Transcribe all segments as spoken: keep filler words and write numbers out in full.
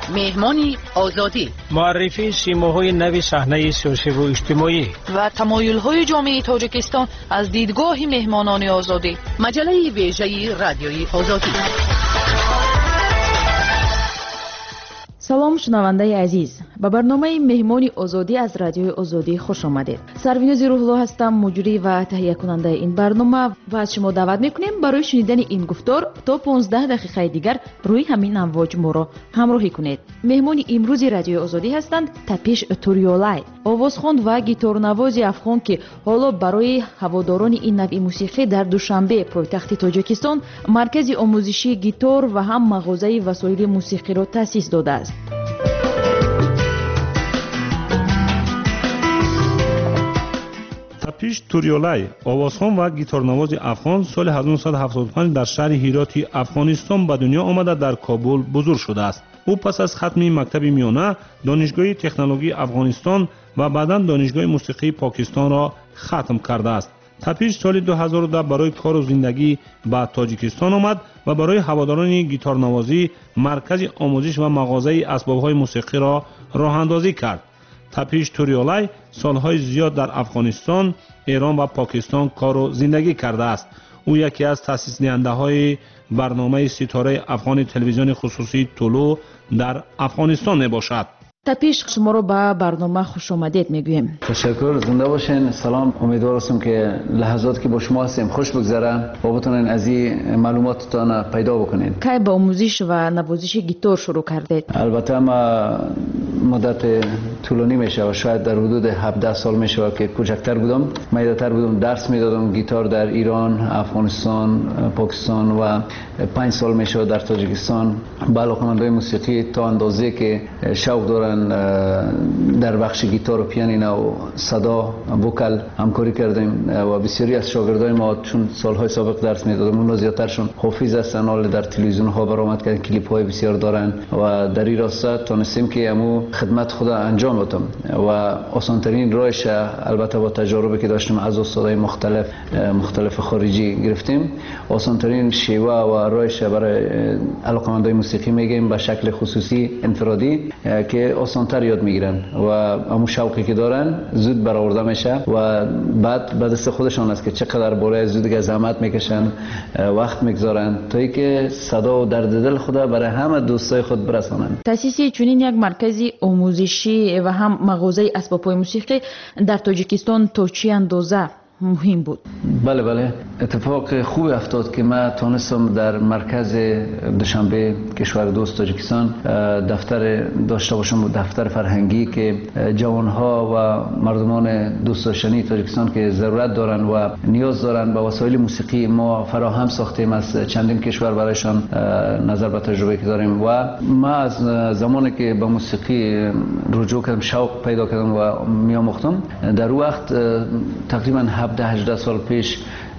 مهمانی آزادی، معرفی سیماهای نوی صحنه سیاسی و اجتماعی و تمایل‌های جامعه تاجیکستان از دیدگاه مهمانان آزادی. مجله ویژه رادیوی آزادی. سلام شنونده عزیز، به برنامه مهمانی آزادی از رادیوی آزادی خوش آمدید. سرویناز روح‌الله هستم، مجری و تهیه کننده این برنامه و از شما دعوت میکنیم برای شنیدن این گفتار تا پانزده دقیقه دیگر روی همین امواج ما را همراهی کنید. مهمانی امروز رادیوی آزادی هستند تپیش توریولای، آوازخوان و گیتارنواز افغان که حالا برای هواداران این نوع موسیقی در دوشنبه پایتخت تاجیکستان مرکز آموزشی گیتار و هم مغازه وسایل موسیقی را تأسیس داده است. تپیش توریولای، آوازخوان و گیتارنواز افغان، سال هزار و نهصد و هفتاد و پنج در شهر هیراتی افغانستان به دنیا آمده در کابل بزرگ شده است. او پس از ختم مکتب میانه دانشگاه تکنولوژی افغانستان و بعداً دانشگاه موسیقی پاکستان را ختم کرده است. تپیش سال دو هزار و ده برای کار و زندگی به تاجیکستان آمد و برای هواداران گیتارنوازی مرکز آموزش و مغازه اسباب‌های موسیقی را راه اندازی کرد. تپیش توریولای سالهای زیاد در افغانستان، ایران و پاکستان کار و زندگی کرده است. او یکی از تأسیس دهنده‌های برنامه ستاره افغان تلویزیون خصوصی طلوع در افغانستان میباشد. تپیش شما رو به برنامه خوش آمدید میگویم. تشکر، زنده باشین. سلام، امیدوار هستم که لحظاتی که با شما هستیم خوش بگذره و بتونین از این معلوماتتان پیدا بکنین. کی با آموزش و نوازش گیتار شروع کردید؟ البته ما مدت طولانی میشه و شاید در حدود هفده سال میشه که کوچکتر بودم. میدتر بودم درس میدادم گیتار در ایران، افغانستان، پاکستان و پنج سال میشه در تاجیکستان. با علاقه‌مندای موسیقی تا اندازه که شوق دارن در بخش گیتار و پیانینو و صدا وکل همکاری کردیم و بسیاری از شاگردای ما چون سالهای سابق درس میدادم اونها زیادترشون حافظ هستن، حال در تلویزیون ها برآمد کردن، کلیپ های بسیار دارن و در این راستا تونستیم که امو خدمت خدا انجام بدم و آسانترین راهش البته با تجاربی که داشتیم از استادای مختلف مختلف خارجی گرفتیم، آسانترین شیوه و راهش برای علاقه‌مندای موسیقی میگیم به شکل خصوصی انفرادی که آسانتر یاد میگیرن و همون شوقی که دارن زود برآورده میشه و بعد به دست خودشان است که چقدر بالای زود دیگه زحمت میکشن، وقت میگذارن تا اینکه صدا و درد دل خدا برای همه دوستای خود برسانن. تأسیس چنین یک مرکز آموزشی و هم مغازه اسباب‌های موسیقی در تاجیکستان تا چه اندازه مهم بود؟ بله بله، اتفاق خوبی افتاد که من تونستم در مرکز دوشنبه کشور دوست تاجیکستان دفتر داشته باشم، دفتر فرهنگی که جوانها و مردمان دوست داشتنی تاجیکستان که ضرورت دارن و نیاز دارن به وسایل موسیقی ما فراهم ساختیم از چندین کشور برایشان نظر به تجربه که داریم و ما از زمانی که به موسیقی رجوع کردم شوق پیدا کردم و میآموختم در وقت تقریبا هفده هجده سال پیش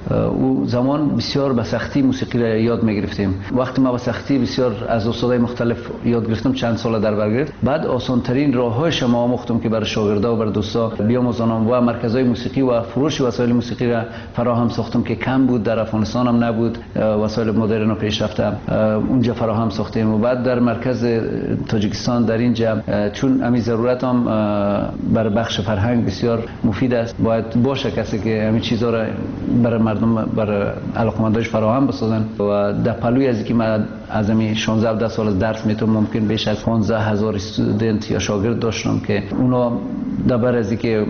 او زمان بسیار به سختی موسیقی را یاد می‌گرفتیم. وقتی ما به سختی بسیار از استادای مختلف یاد گرفتم چند سال در بر گرفت، بعد آسان‌ترین راه‌هایش ما آموختم که برای شاگردا و برای دوستا بیاموزانم و مرکزهای موسیقی و فروش وسایل موسیقی را فراهم ساختم که کم بود، در افغانستان هم نبود، وسایل مدرن و پیشرفته اونجا فراهم ساختیم و بعد در مرکز تاجیکستان در اینجا چون همین ضرورت هم برای بخش فرهنگ بسیار مفید است، باید باشه کسی که همین چیزا را برای مردم بر علاقمندانش فراهم بسازن و در پلوی از اینکه من از همین شانزده هفده سال از درس میتونم ممکن بیش از پانزده هزار استودنت یا شاگرد داشتم که اونا در بر از اینکه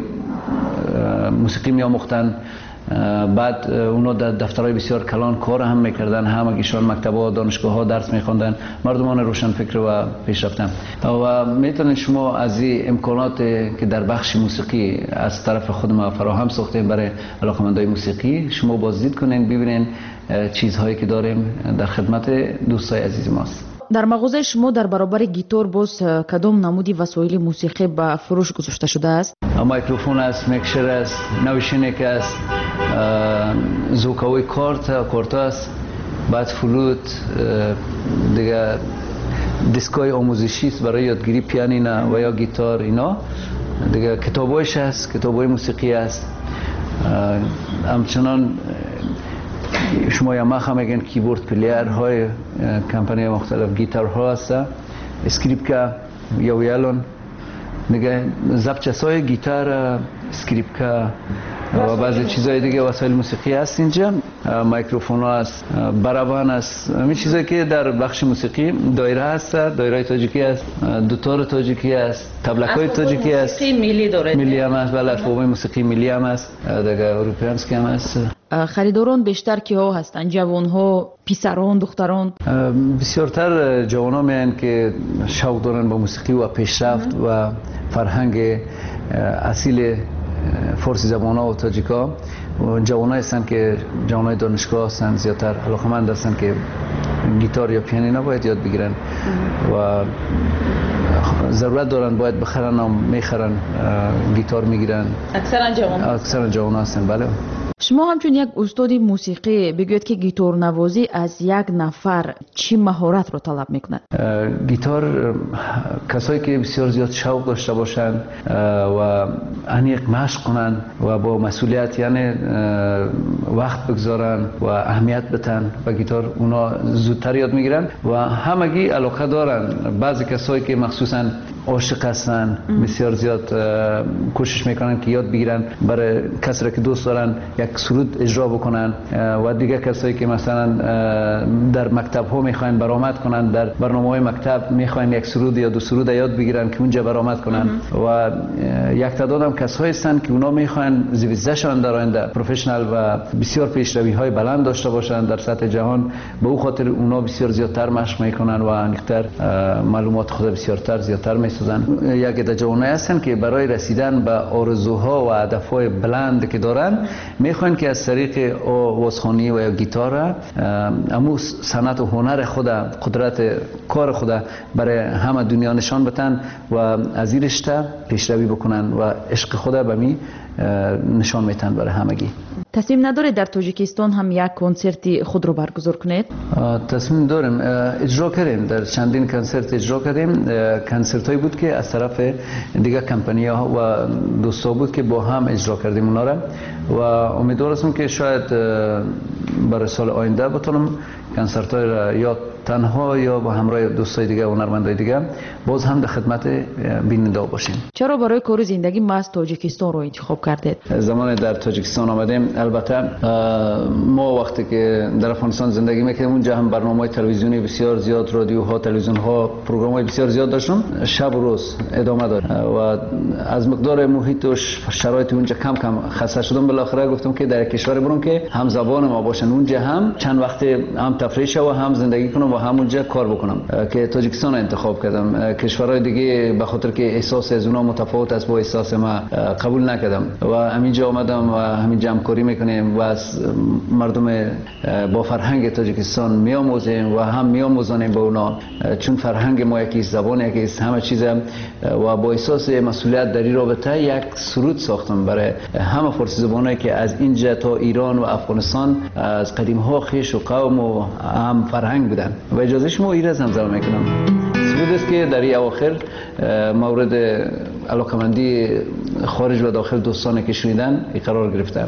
موسیقی میآموختن بعد اونا در دفترهای بسیار کلان کار هم میکردن، همه ایشان مکتب‌ها دانشگاه ها درس میخوندن، مردمان روشن فکر و پیشرفتن و میتونید شما از این امکانات که در بخش موسیقی از طرف خود ما فراهم ساختیم برای علاقه‌مندای موسیقی شما بازدید کنین، ببینین چیزهایی که داریم در خدمت دوستای عزیز ماست. در مغازه شما در برابر گیتار باز کدام نمودی وسایل موسیقی به فروش گذاشته شده است؟ میکروفون است، میکسر است، نوشینک است، زوکاوی کارت کارت است، بعد فلوت دیگه، دیسکای آموزشی است برای یادگیری پیانینو و یا گیتار، اینا دیگه، کتابایش است، کتابای موسیقی است، همچنان شما یاماها میگن کیبورد پلیر های کمپانی مختلف گیتار ها هست اسکریپکا یا ویالون دیگه ضبط‌های گیتار اسکریپکا و بعضی چیزهای دیگه وسایل موسیقی هست اینجا میکروفون هست برابان هست همین چیزایی که در بخش موسیقی دایره هست دایره تاجیکی هست دوتار تاجیکی هست تبلکای تاجیکی هست موسیقی ملی داره ملی هم هست بله اسباب موسیقی ملی هم هست دیگه اروپیانسکی هم هست خریداران بیشتر کیها هستن جوان ها پسران دختران بسیارتر جوان ها میان که شوق دارن با موسیقی و پیشرفت و فرهنگ اصیل فارسی زبان ها و تاجیکا جوان هستن که جوان های دانشگاه هستن زیادتر علاقمند هستن که گیتار یا پیانینو باید یاد بگیرن و ضرورت دارن باید بخرن و میخرن گیتار میگیرن اکثرا جوان اکثرا جوان هستن بله. شما همچون یک استاد موسیقی بگوید که گیتار نوازی از یک نفر چی مهارت رو طلب میکند؟ گیتار کسایی که بسیار زیاد شوق داشته باشند و عمیق مشق کنن و با مسئولیت یعنی وقت بگذارن و اهمیت بدن و گیتار اونا زودتر یاد میگیرن و همگی علاقه دارن. بعضی کسایی که مخصوصا عاشق هستن بسیار زیاد کوشش میکنن که یاد بگیرن برای کسی که دوست دارن یک سرود اجرا بکنن و دیگه کسایی که مثلا در مکتب ها میخواین برآمد کنن در برنامه های مکتب میخواین یک سرود یا دو سرود یاد بگیرن که اونجا برآمد کنن و یک تعداد هم کسایی هستن که اونا میخواین زیویزشان در آینده پروفشنال و بسیار پیشروی های بلند داشته باشن در سطح جهان به او خاطر اونا بسیار زیادتر مشق میکنن و انگتر معلومات خود بسیارتر زیادتر میسازن. یک عده جوانای هستن که برای رسیدن به آرزوها و هدفهای بلند که دارن میخوان که از طریق آوازخوانی و یا گیتار امو صنعت و هنر خود قدرت کار خود برای همه دنیا نشان بدن و از این رشته پیشروی بکنن و عشق خود به می نشان میتن برای همگی. تصمیم ندارید در تاجیکستان هم یک کنسرتی خود رو برگزار کنید؟ تصمیم داریم، اجرا کردیم، در چندین کنسرت اجرا کردیم. کنسرت هایی بود که از طرف دیگه کمپانی ها و دوستا بود که با هم اجرا کردیم اونا را و امیدوار هستم که شاید برای سال آینده بتونم کنسرت های را یا تنها یا با همراه دوستای دیگه و هنرمندای دیگه باز هم در خدمت بیننده باشیم. چرا برای کار زندگی ما از تاجیکستان رو انتخاب کردید؟ زمان در تاجیکستان آمدیم، البته ما وقتی که در افغانستان زندگی میکردیم اونجا هم برنامه‌های تلویزیونی بسیار زیاد، رادیوها، تلویزیون‌ها، پروگرام‌های بسیار زیاد داشتم، شب و روز ادامه داد و از مقدار محیط و شرایط اونجا کم کم خسته شدم. بالاخره گفتم که در کشور برم که هم زبان ما باشن، اونجا هم چند وقت هم تفریح شو و هم زندگی کنم و همونجا کار بکنم که تاجیکستان انتخاب کردم. کشورهای دیگه به خاطر که احساس از اونها متفاوت است با احساس ما قبول نکردم و همینجا آمدم و همینجا همکاری میکنیم و از مردم با فرهنگ تاجیکستان میآموزیم و هم میآموزانیم با اونا، چون فرهنگ ما یکی است، زبان یکی است، همه چیز و با احساس مسئولیت در این رابطه یک سرود ساختم برای همه فارسی زبانایی که از اینجا تا ایران و افغانستان از قدیم ها خویش و قوم و هم فرهنگ بودن و اجازه شما ایره زمزمه میکنم. سرود است که در این اواخر مورد علاقمندی خارج و داخل دوستانی که شنیدن قرار گرفته.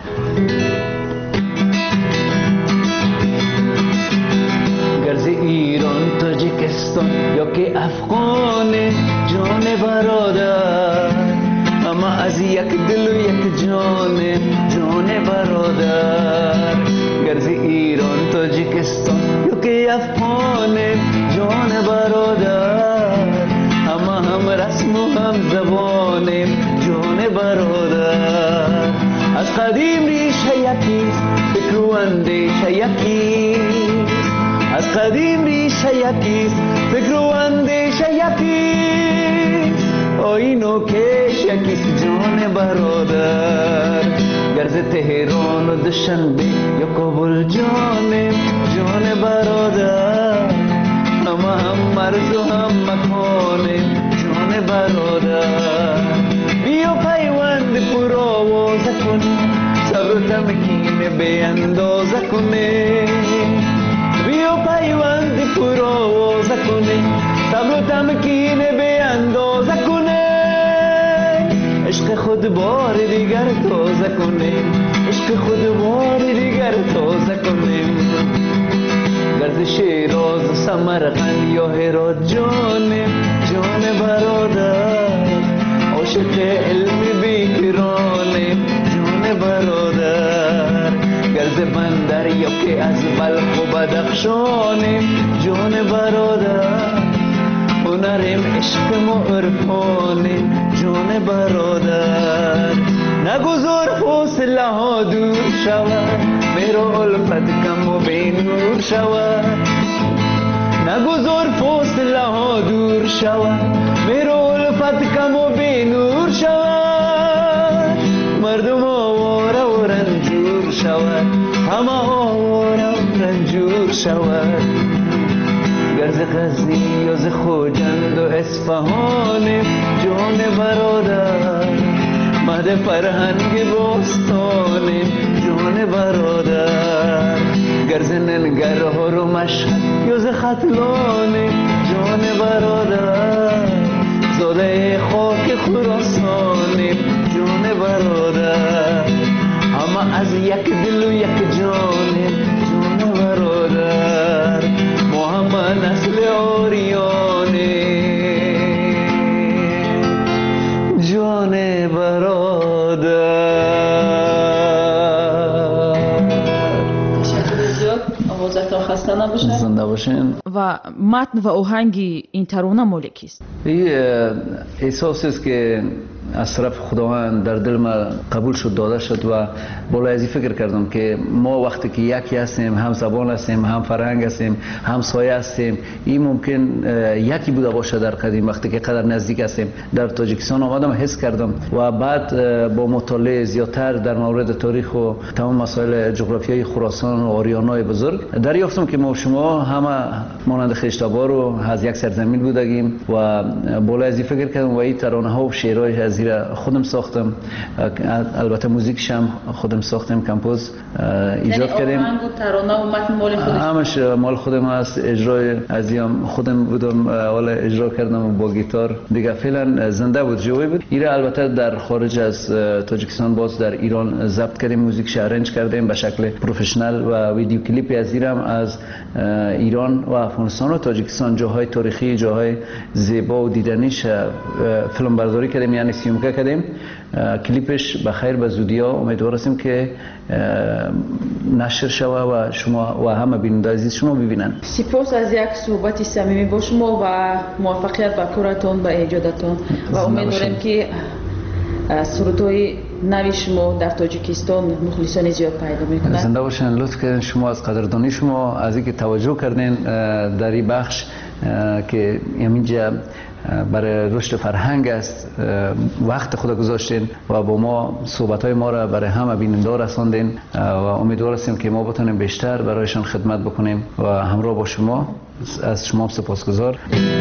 گرز ایران تاجیکستان یا که افغان جان برادر، اما از یک دل و یک جان جان برادر. گرز ایران تاجیکستان یا که افغان جان برادر، اما هم رسم و هم زبان جان برادر. از قدیم ریشه یکیست، فکر و اندیشه یکیست. از قدیم ریشه یکیست، فکر و اندیشه یکیست. آیین و کش یکیست جان برادر. گرز تهران و دوشنبه یا کابل جان جان برادر، اما هم مرز و هم مکان جان برادر. بیا پیوند پر آوازه کنی، صبر و تمکین به اندازه کنی. بیا پیوند پر آوازه کنی، صبر و تمکین به اندازه کنی. عشق خود بار دیگر تازه کنیم، عشق خود بار دیگر تازه کنیم. گرز از شیراز سمرقند یا هرات جانم جان برادر عاشق علم بیکرانم جان برادر گرز بندر یا که از بلخ و بدخشانم جان برادر هنرم عشقم و عرفانم جان برادر نگذار فاصله ها دور شود میرا الفت کم و بینور شود نگذار فاصله ها دور شود میرا الفت کم و بینور شود مردم آواره و رنجور شود همه آواره و رنجور شود گرز غزنی و ز خوجند و اصفهانم جان برادر مهد فرهنگ باستانم جان برادر گرز ننگرهار و مشهد یا ز ختلانم جان برادر زاده خاک خراسانم جان برادر همه از یک دل و یک جانم جان برادر ما همه نسل آریانه جان برادر. آوازتان خسته نباشد. زنده باشین. و متن و آهنگ این ترانه مال کیست؟ این احساسی است که از طرف خداوند در دل ما قبول شد داده شد و بالا ازی فکر کردم که ما وقتی که یکی هستیم هم زبان هستیم هم فرهنگ هستیم هم سایه هستیم این ممکن یکی بوده باشه در قدیم وقتی که قدر نزدیک هستیم در تاجیکستان آمدم حس کردم و بعد با مطالعه زیادتر در مورد تاریخ و تمام مسائل جغرافیایی خراسان و آریانای بزرگ دریافتم که ما شما همه مانند خشتابار و از یک سرزمین بودگیم و بالا ازی فکر کردم و این ترانه ها و شعرهای از زیرا خودم ساختم البته موزیکش هم خودم ساختم کمپوز ایجاد کردیم یعنی آهنگ و ترانه و متن مال خودش همش مال خودم است اجرای ازیم خودم بودم اول اجرا کردم با گیتار دیگه فعلا زنده بود جوی بود ایره البته در خارج از تاجیکستان باز در ایران ضبط کردیم موزیکش ارنج کردیم به شکل پروفشنال و ویدیو کلیپی از زیرم از ایران و افغانستان و تاجیکستان جاهای تاریخی جاهای زیبا و دیدنیش فیلم برداری کردیم یعنی سیمکه کردیم کلیپش بخیر به زودی ها امیدوار هستیم که نشر شوه و شما و همه بیننده عزیز شما ببینن. سپاس از یک صحبت صمیمی با شما و موفقیت به کارتون به ایجادتون و امیدوارم که سرودهای نوی شما در تاجیکستان مخلصان زیاد پیدا میکنن. زنده باشین. لطف کردین شما از قدردانی شما از اینکه توجه کردین در این بخش که اینجا برای رشد فرهنگ است وقت خود گذاشتین و با ما صحبت های ما را برای همه بیننده رساندین و امیدوار هستیم که ما بتونیم بیشتر برایشان خدمت بکنیم و همراه با شما از شما سپاسگزار.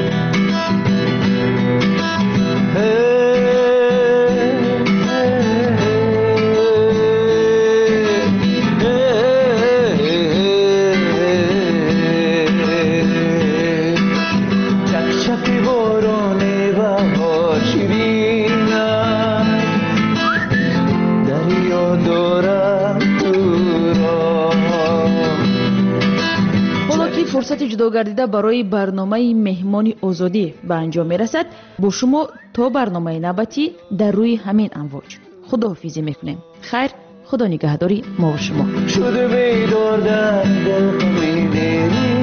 فرصت جدا گردیده برای برنامه مهمان آزادی به انجام میرسد. با شما تا برنامه نوبتی در روی همین امواج خداحافظی میکنیم. خیر، خدا نگهداری ما و شما. شده بیدار در دل